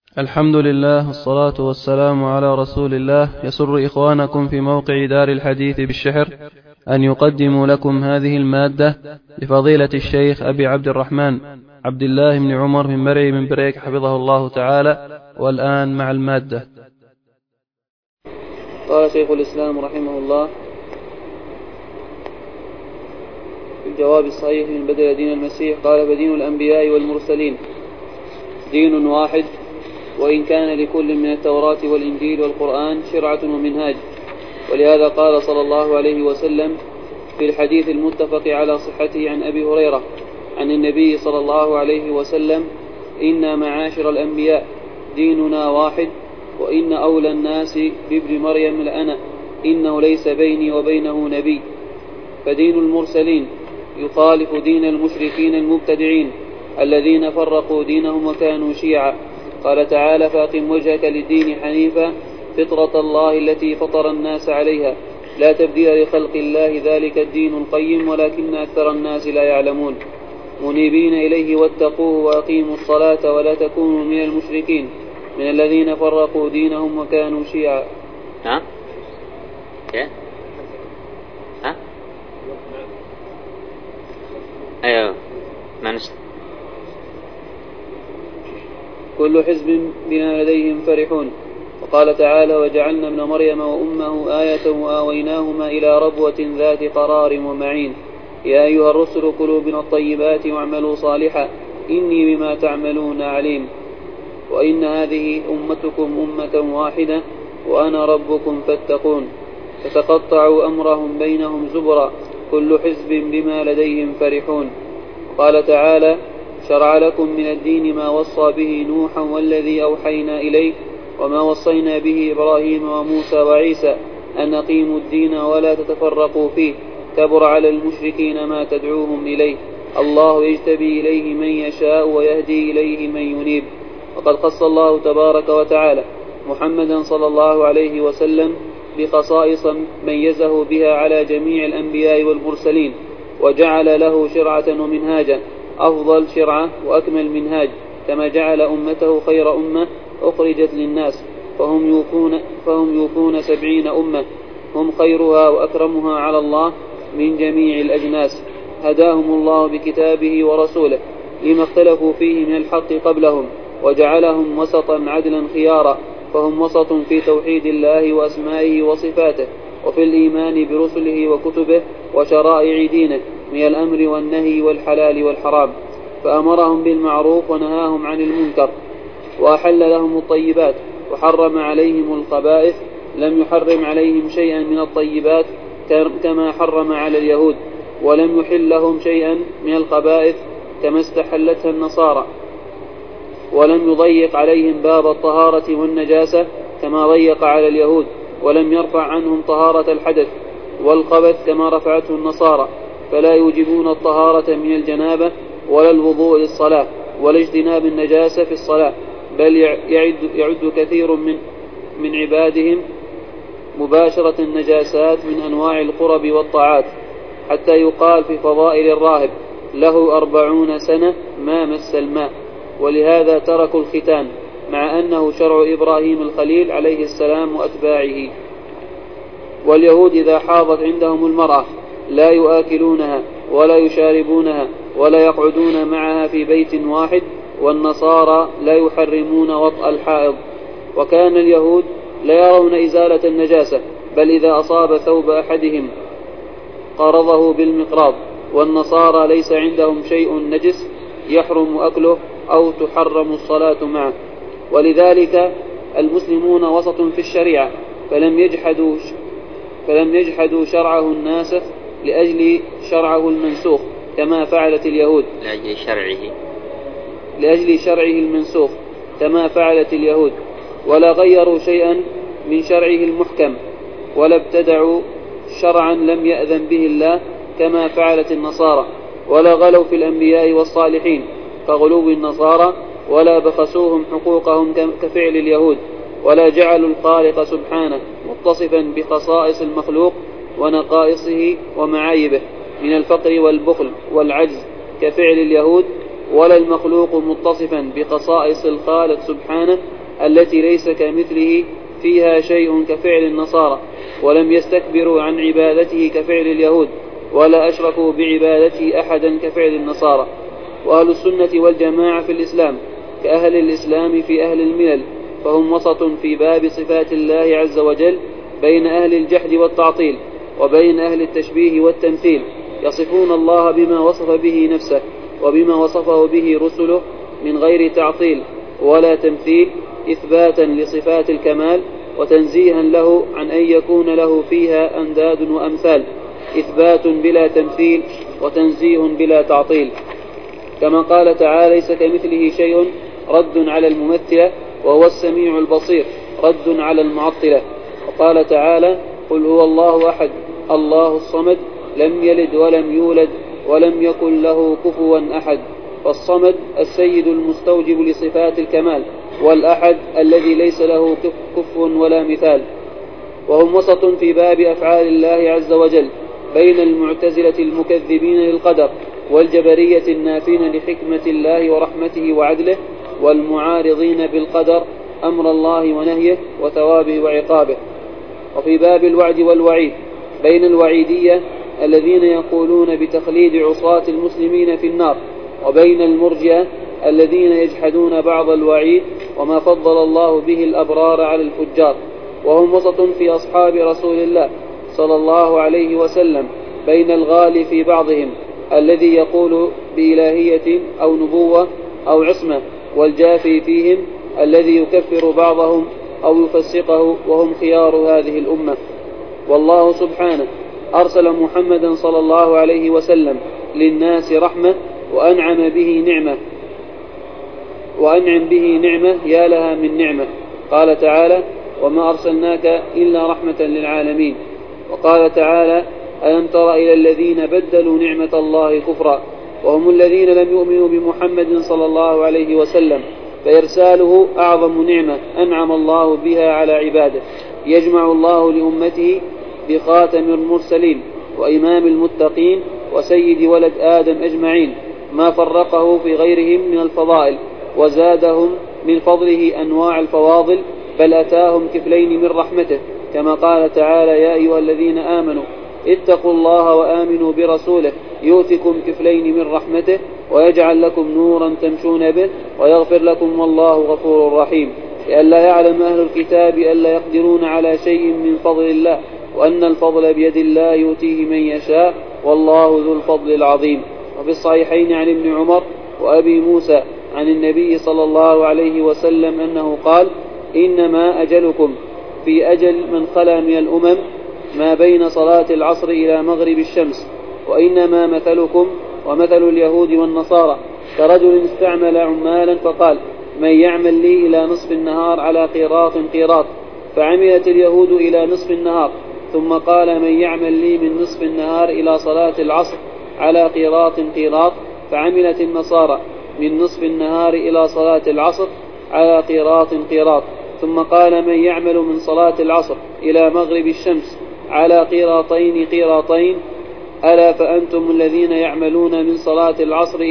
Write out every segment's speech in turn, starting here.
الحمد لله والصلاة والسلام على رسول الله. يسر إخوانكم في موقع دار الحديث بالشحر أن يقدموا لكم هذه المادة لفضيلة الشيخ أبي عبد الرحمن عبد الله بن عمر من مرعي من بريك حفظه الله تعالى. والآن مع المادة. قال شيخ الإسلام رحمه الله في الجواب الصحيح من بدل دين المسيح، قال: فدين الأنبياء والمرسلين دين واحد، وإن كان لكل من التوراة والإنجيل والقرآن شرعة ومنهاج. ولهذا قال صلى الله عليه وسلم في الحديث المتفق على صحته عن أبي هريرة عن النبي صلى الله عليه وسلم: إنا معاشر الأنبياء ديننا واحد، وإن أولى الناس بابن مريم لأنا، إنه ليس بيني وبينه نبي. فدين المرسلين يخالف دين المشركين المبتدعين الذين فرقوا دينهم وكانوا شيعا. قال تعالى: فأقم وجهك للدين حنيفا فطرة الله التي فطر الناس عليها لا تبديل لخلق الله ذلك الدين القيم ولكن أكثر الناس لا يعلمون، منيبين إليه واتقوه وأقيموا الصلاة ولا تكونوا من المشركين من الذين فرقوا دينهم وكانوا شيعا. أيوه. كل حزب بما لديهم فرحون. وقال تعالى: وجعلنا ابن مريم وأمه آية وآويناهما إلى ربوة ذات قرار ومعين. يا أيها الرسل كلوا من الطيبات واعملوا صالحا إني بما تعملون عليم. وإن هذه أمتكم أمة واحدة وأنا ربكم فاتقون. فتقطعوا أمرهم بينهم زبرا كل حزب بما لديهم فرحون. وقال تعالى: شرع لكم من الدين ما وصى به نوحا والذي أوحينا إليه وما وصينا به إبراهيم وموسى وعيسى أن أقيموا الدين ولا تتفرقوا فيه كبر على المشركين ما تدعوهم إليه الله يجتبي إليه من يشاء ويهدي إليه من ينيب. وقد خص الله تبارك وتعالى محمدا صلى الله عليه وسلم بخصائص ميزه بها على جميع الأنبياء والمرسلين، وجعل له شرعة ومنهاجا أفضل شرعة وأكمل منهاج، كما جعل أمته خير أمة أخرجت للناس، فهم يوفون 70 أمة هم خيرها وأكرمها على الله من جميع الأجناس. هداهم الله بكتابه ورسوله لما اختلفوا فيه من الحق قبلهم، وجعلهم وسطا عدلا خيارا، فهم وسط في توحيد الله وأسمائه وصفاته، وفي الإيمان برسله وكتبه وشرائع دينه من الأمر والنهي والحلال والحرام. فأمرهم بالمعروف ونهاهم عن المنكر، وأحل لهم الطيبات وحرم عليهم الخبائث. لم يحرم عليهم شيئا من الطيبات كما حرم على اليهود، ولم يحل لهم شيئا من الخبائث كما استحلتها النصارى، ولم يضيق عليهم باب الطهارة والنجاسة كما ضيق على اليهود، ولم يرفع عنهم طهارة الحدث والخبث كما رفعته النصارى. فلا يوجبون الطهارة من الجنابة ولا الوضوء للصلاة ولا اجتناب النجاسة في الصلاة، بل يعد كثير من عبادهم مباشرة النجاسات من أنواع القرب والطاعات، حتى يقال في فضائل الراهب: له 40 سنة ما مس الماء. ولهذا تركوا الختان مع أنه شرع إبراهيم الخليل عليه السلام وأتباعه. واليهود إذا حاضت عندهم المرأة لا يؤكلونها ولا يشاربونها ولا يقعدون معها في بيت واحد، والنصارى لا يحرمون وطأ الحائض. وكان اليهود لا يرون إزالة النجاسة، بل إذا أصاب ثوب أحدهم قرضه بالمقراض. والنصارى ليس عندهم شيء نجس يحرم أكله أو تحرم الصلاة معه. ولذلك المسلمون وسط في الشريعة، فلم يجحدوا شرعه الناسخ لأجل شرعه المنسوخ كما فعلت اليهود، لأجل شرعه المنسوخ كما فعلت اليهود، ولا غيروا شيئا من شرعه المحكم، ولا ابتدعوا شرعا لم يأذن به الله كما فعلت النصارى، ولا غلوا في الأنبياء والصالحين كغلو النصارى، ولا بخسوهم حقوقهم كفعل اليهود، ولا جعلوا الخالق سبحانه متصفا بخصائص المخلوق ونقائصه ومعايبه من الفقر والبخل والعجز كفعل اليهود، ولا المخلوق متصفا بخصائص الخالق سبحانه التي ليس كمثله فيها شيء كفعل النصارى، ولم يستكبروا عن عبادته كفعل اليهود، ولا أشركوا بعبادته أحدا كفعل النصارى. وأهل السنة والجماعة في الإسلام كأهل الإسلام في أهل الملل، فهم وسط في باب صفات الله عز وجل بين أهل الجحد والتعطيل وبين أهل التشبيه والتمثيل، يصفون الله بما وصف به نفسه وبما وصفه به رسله من غير تعطيل ولا تمثيل، إثباتا لصفات الكمال وتنزيها له عن أن يكون له فيها أنداد وأمثال، إثبات بلا تمثيل وتنزيه بلا تعطيل. كما قال تعالى: ليس كمثله شيء، رد على الممثلة، وهو السميع البصير، رد على المعطلة. وقال تعالى: قل هو الله أحد الله الصمد لم يلد ولم يولد ولم يكن له كفوا أحد. فالصمد السيد المستوجب لصفات الكمال، والأحد الذي ليس له كفو ولا مثال. وهم وسط في باب أفعال الله عز وجل بين المعتزلة المكذبين للقدر والجبرية النافين لحكمة الله ورحمته وعدله، والمعارضين بالقدر أمر الله ونهيه وثوابه وعقابه. وفي باب الوعد والوعيد بين الوعيدية الذين يقولون بتخليد عصاة المسلمين في النار، وبين المرجئة الذين يجحدون بعض الوعيد وما فضل الله به الأبرار على الفجار. وهم وسط في أصحاب رسول الله صلى الله عليه وسلم بين الغالي في بعضهم الذي يقول بإلهية أو نبوة أو عصمة، والجافي فيهم الذي يكفر بعضهم أو يفسقه، وهم خيار هذه الأمة. والله سبحانه أرسل محمدا صلى الله عليه وسلم للناس رحمة وأنعم به نعمة يا لها من نعمة. قال تعالى: وما أرسلناك إلا رحمة للعالمين. وقال تعالى: ألم تر إلى الذين بدلوا نعمة الله كفرا، وهم الذين لم يؤمنوا بمحمد صلى الله عليه وسلم، فإرساله أعظم نعمة أنعم الله بها على عباده. يجمع الله لأمته بخاتم المرسلين وإمام المتقين وسيد ولد آدم أجمعين ما فرقه في غيرهم من الفضائل، وزادهم من فضله أنواع الفواضل، بل أتاهم كفلين من رحمته، كما قال تعالى: يا أيها الذين آمنوا اتقوا الله وآمنوا برسوله يؤتكم كفلين من رحمته ويجعل لكم نورا تمشون به ويغفر لكم والله غفور رحيم. لئلا يعلم أهل الكتاب ألا يقدرون على شيء من فضل الله، وأن الفضل بيد الله يؤتيه من يشاء، والله ذو الفضل العظيم. وفي الصحيحين عن ابن عمر وأبي موسى عن النبي صلى الله عليه وسلم أنه قال: إنما أجلكم في أجل من خلا من الأمم ما بين صلاة العصر إلى مغرب الشمس، وإنما مثلكم ومثل اليهود والنصارى كرجل استعمل عمالا فقال: من يعمل لي إلى نصف النهار على قيراط، فعملت اليهود إلى نصف النهار، ثم قال: من يعمل لي من نصف النهار إلى صلاة العصر على قيراط، فعملت النصارى من نصف النهار إلى صلاة العصر على قيراط، ثم قال: من يعمل من صلاة العصر إلى مغرب الشمس على قيراطين، ألا فأنتم الذين يعملون من صلاة العصر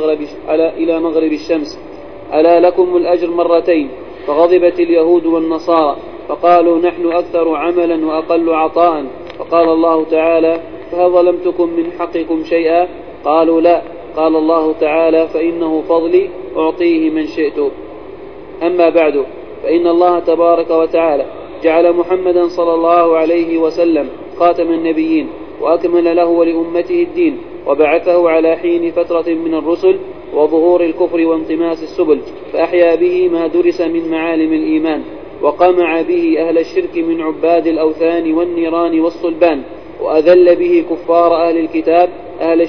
إلى مغرب الشمس، ألا لكم الأجر مرتين. فغضبت اليهود والنصارى فقالوا: نحن أكثر عملا وأقل عطاء. فقال الله تعالى: فهل ظلمتكم من حقكم شيئا؟ قالوا: لا. قال الله تعالى: فإنه فضلي أعطيه من شئت. أما بعد، فإن الله تبارك وتعالى جعل محمدا صلى الله عليه وسلم خاتم النبيين، وأكمل له ولأمته الدين، وبعثه على حين فترة من الرسل وظهور الكفر وانطماس السبل، فأحيا به ما درس من معالم الإيمان، وقمع به أهل الشرك من عباد الأوثان والنيران والصلبان، وأذل به كفار أهل الكتاب أهل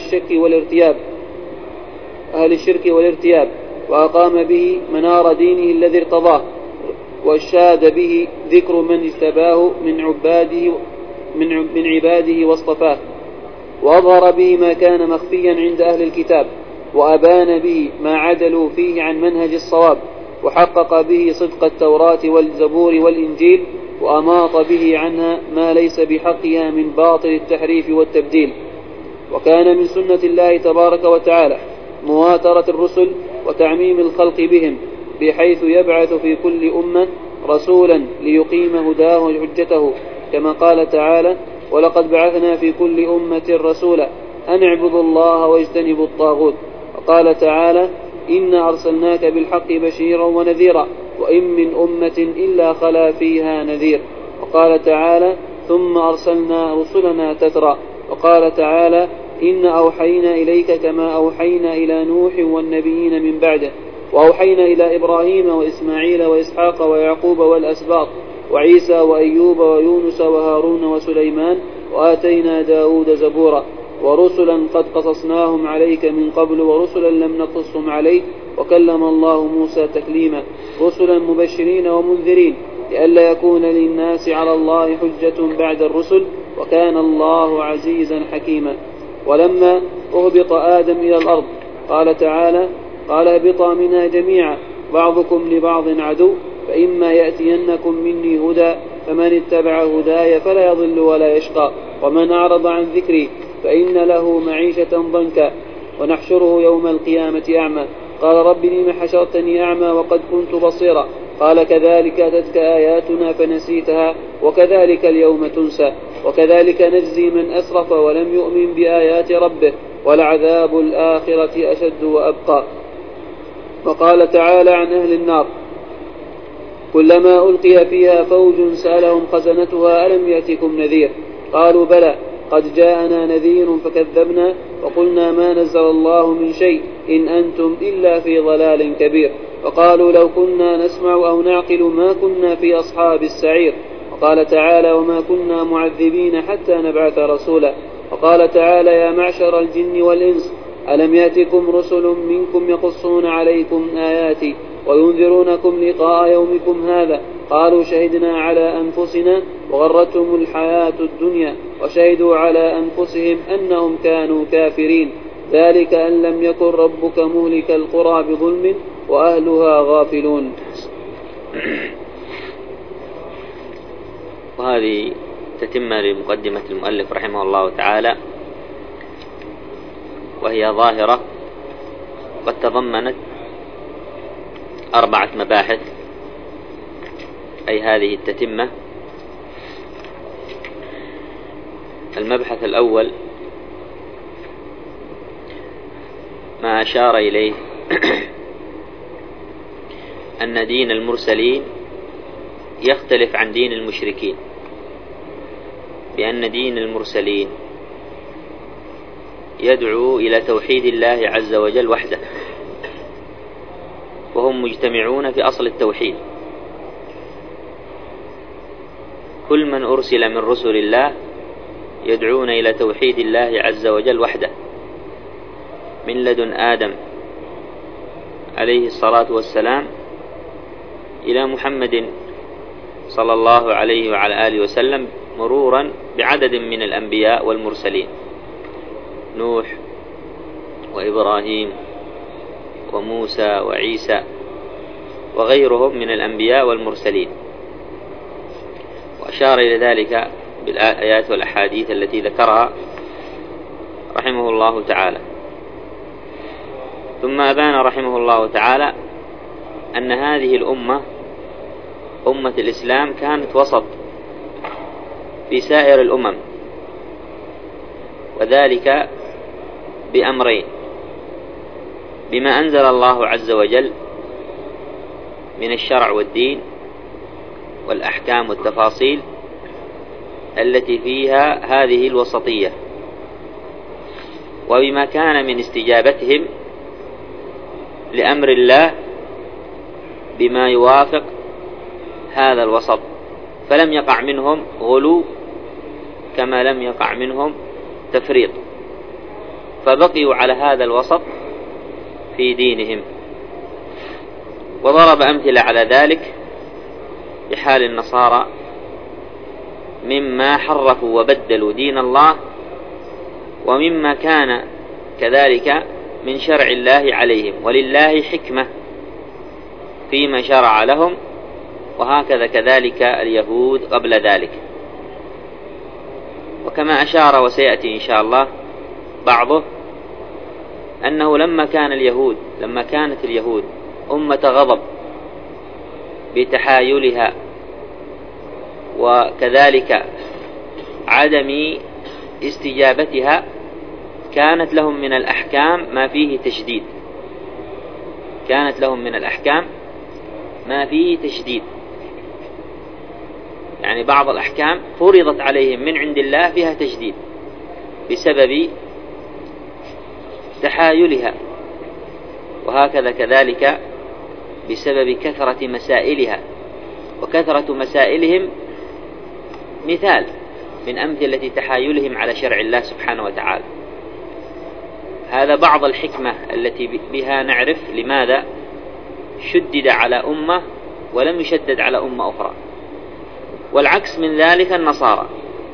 الشرك والارتياب، وأقام به منار دينه الذي ارتضاه، واشاد به ذكر من اجتباه من عباده واصطفاه، وأظهر به ما كان مخفيا عند أهل الكتاب، وأبان به ما عدلوا فيه عن منهج الصواب، وحقق به صدق التوراة والزبور والإنجيل، وأماط به عنها ما ليس بحقها من باطل التحريف والتبديل. وكان من سنة الله تبارك وتعالى مواترة الرسل وتعميم الخلق بهم، بحيث يبعث في كل أمة رسولا ليقيم هداه وحجته، كما قال تعالى: ولقد بعثنا في كل أمة رسولا أن اعبدوا الله واجتنبوا الطاغوت. وقال تعالى: إنا أرسلناك بالحق بشيرا ونذيرا وإن من أمة إلا خلا فيها نذير. وقال تعالى: ثم أرسلنا رسلنا تترى. وقال تعالى: إن أوحينا إليك كما أوحينا إلى نوح والنبيين من بعده، وأوحينا إلى إبراهيم وإسماعيل وإسحاق ويعقوب والأسباط وعيسى وأيوب ويونس وهارون وسليمان، وآتينا داود زبورا، ورسلا قد قصصناهم عليك من قبل ورسلا لم نقصهم عليك، وكلم الله موسى تكليما، رسلا مبشرين ومنذرين لئلا يكون للناس على الله حجة بعد الرسل، وكان الله عزيزا حكيما. ولما أهبط آدم إلى الأرض قال تعالى: قال اهبطا منها جميعا بعضكم لبعض عدو، فإما يأتينكم مني هدى فمن اتبع هداي فلا يضل ولا يشقى، ومن أعرض عن ذكري فإن له معيشة ضنكا ونحشره يوم القيامة أعمى. قال: رب لم حشرتني أعمى وقد كنت بصيرا. قال: كذلك أتتك آياتنا فنسيتها وكذلك اليوم تنسى، وكذلك نجزي من أسرف ولم يؤمن بآيات ربه، ولعذاب الآخرة أشد وأبقى. وقال تعالى عن أهل النار: كلما ألقي فيها فوج سألهم خزنتها ألم يأتكم نذير؟ قالوا: بلى قد جاءنا نذير فكذبنا وقلنا ما نزل الله من شيء إن أنتم إلا في ضلال كبير. وقالوا: لو كنا نسمع أو نعقل ما كنا في أصحاب السعير. وقال تعالى: وما كنا معذبين حتى نبعث رسولا. وقال تعالى: يا معشر الجن والإنس ألم يأتكم رسل منكم يقصون عليكم آياتي وينذرونكم لقاء يومكم هذا؟ قالوا: شهدنا على أنفسنا وغرتهم الحياة الدنيا وشهدوا على أنفسهم أنهم كانوا كافرين، ذلك أن لم يكن ربك مهلك القرى بظلم وأهلها غافلون. وهذه تتمة لمقدمة المؤلف رحمه الله تعالى، وهي ظاهرة قد تضمنت 4 مباحث، أي هذه التتمة. المبحث الأول ما أشار إليه أن دين المرسلين يختلف عن دين المشركين، بأن دين المرسلين يدعو إلى توحيد الله عز وجل وحده، وهم مجتمعون في أصل التوحيد. كل من أرسل من رسل الله يدعون إلى توحيد الله عز وجل وحده، من لدن آدم عليه الصلاة والسلام إلى محمد صلى الله عليه وعلى آله وسلم، مرورا بعدد من الأنبياء والمرسلين: نوح وإبراهيم وموسى وعيسى وغيرهم من الأنبياء والمرسلين. وأشار إلى ذلك بالآيات والأحاديث التي ذكرها رحمه الله تعالى. ثم أبان رحمه الله تعالى أن هذه الأمة، أمة الإسلام، كانت وسط في سائر الأمم، وذلك بأمرين: بما أنزل الله عز وجل من الشرع والدين والأحكام والتفاصيل التي فيها هذه الوسطية، وبما كان من استجابتهم لأمر الله بما يوافق هذا الوسط، فلم يقع منهم غلو كما لم يقع منهم تفريط، فبقيوا على هذا الوسط في دينهم. وضرب أمثلة على ذلك بحال النصارى مما حرفوا وبدلوا دين الله، ومما كان كذلك من شرع الله عليهم، ولله حكمة فيما شرع لهم، وهكذا كذلك اليهود قبل ذلك. وكما أشار وسيأتي إن شاء الله بعضه، أنه لما كانت اليهود أمة غضب بتحايلها وكذلك عدم استجابتها، كانت لهم من الأحكام ما فيه تشديد، يعني بعض الأحكام فرضت عليهم من عند الله فيها تشديد بسبب تحايلها، وهكذا كذلك بسبب كثرة مسائلها، وكثرة مسائلهم مثال من أمثلة تحايلهم على شرع الله سبحانه وتعالى. هذا بعض الحكمة التي بها نعرف لماذا شدد على أمة ولم يشدد على أمة أخرى. والعكس من ذلك النصارى،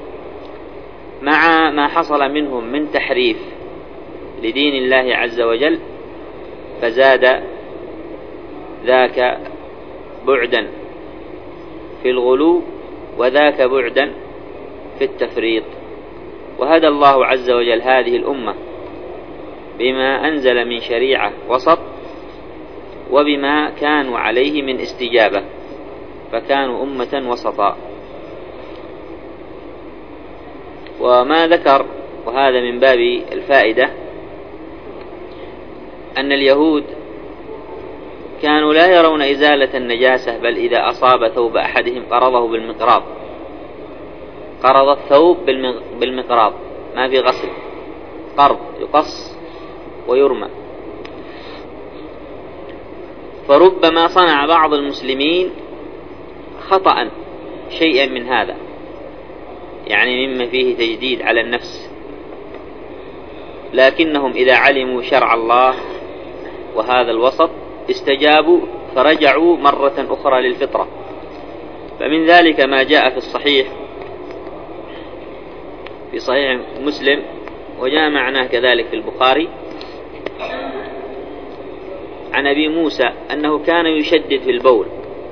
مع ما حصل منهم من تحريف لدين الله عز وجل، فزاد ذاك بعدا في الغلو وذاك بعدا في التفريط. وهدى الله عز وجل هذه الأمة بما أنزل من شريعة وسط، وبما كانوا عليه من استجابة، فكانوا أمة وسطا. وما ذكر، وهذا من باب الفائدة، أن اليهود كانوا لا يرون إزالة النجاسة، بل إذا أصاب ثوب أحدهم قرضه بالمقراض، قرض الثوب بالمقراض، ما في غسل، قرض يقص ويرمى. فربما صنع بعض المسلمين خطأ شيئا من هذا، يعني مما فيه تجديد على النفس، لكنهم إذا علموا شرع الله وهذا الوسط استجابوا فرجعوا مرة أخرى للفطرة. فمن ذلك ما جاء في صحيح مسلم، وجاء معناه كذلك في البخاري، عن أبي موسى أنه كان يشدد في البول،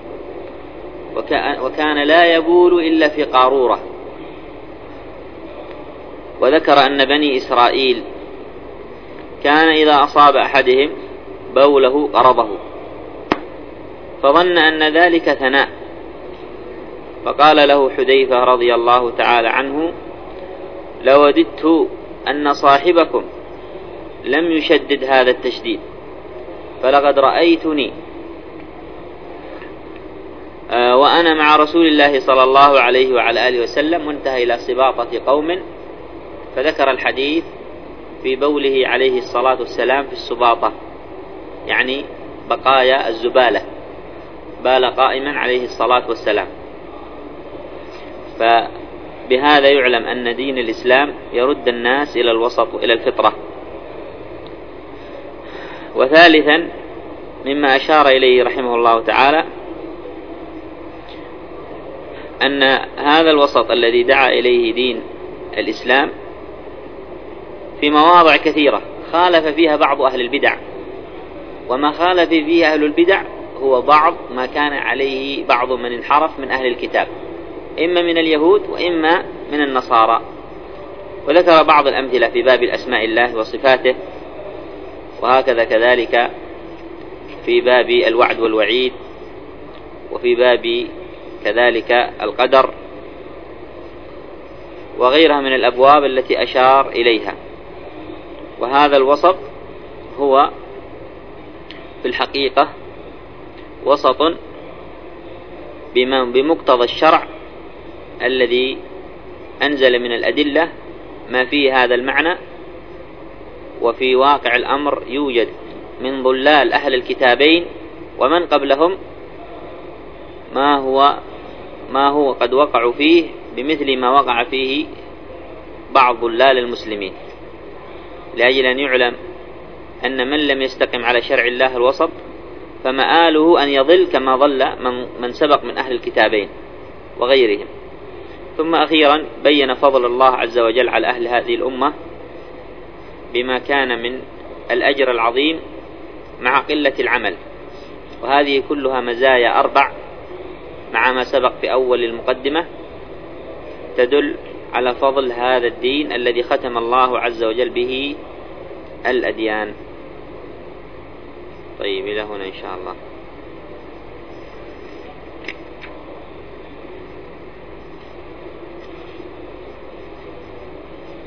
وكان لا يبول إلا في قارورة. وذكر أن بني إسرائيل كان إذا أصاب أحدهم بوله قرضه، فظن أن ذلك ثناء، فقال له حذيفة رضي الله تعالى عنه: لوددت أن صاحبكم لم يشدد هذا التشديد، فلقد رأيتني وأنا مع رسول الله صلى الله عليه وعلى آله وسلم، وانتهى إلى سباطة قوم، فذكر الحديث في بوله عليه الصلاة والسلام في السباطة، يعني بقايا الزبالة، بال قائما عليه الصلاة والسلام. فبهذا يعلم أن دين الإسلام يرد الناس إلى الوسط وإلى الفطرة. وثالثا مما أشار إليه رحمه الله تعالى أن هذا الوسط الذي دعا إليه دين الإسلام في مواضع كثيرة خالف فيها بعض أهل البدع، وما خالف فيه أهل البدع هو بعض ما كان عليه بعض من انحرف من أهل الكتاب، إما من اليهود وإما من النصارى. وذكر بعض الأمثلة في باب الأسماء الله وصفاته، وهكذا كذلك في باب الوعد والوعيد، وفي باب كذلك القدر، وغيرها من الأبواب التي أشار إليها. وهذا الوسط هو في الحقيقة وسط بمقتضى الشرع الذي أنزل من الأدلة ما فيه هذا المعنى. وفي واقع الأمر يوجد من ضلال أهل الكتابين ومن قبلهم ما هو قد وقعوا فيه بمثل ما وقع فيه بعض ضلال المسلمين، لأجل أن يعلم أن من لم يستقم على شرع الله الوسط فمآله أن يضل كما ضل من سبق من أهل الكتابين وغيرهم. ثم أخيرا بين فضل الله عز وجل على أهل هذه الأمة بما كان من الأجر العظيم مع قلة العمل، وهذه كلها مزايا 4 مع ما سبق في أول المقدمة تدل على فضل هذا الدين الذي ختم الله عز وجل به الأديان. طيب إلى هنا إن شاء الله.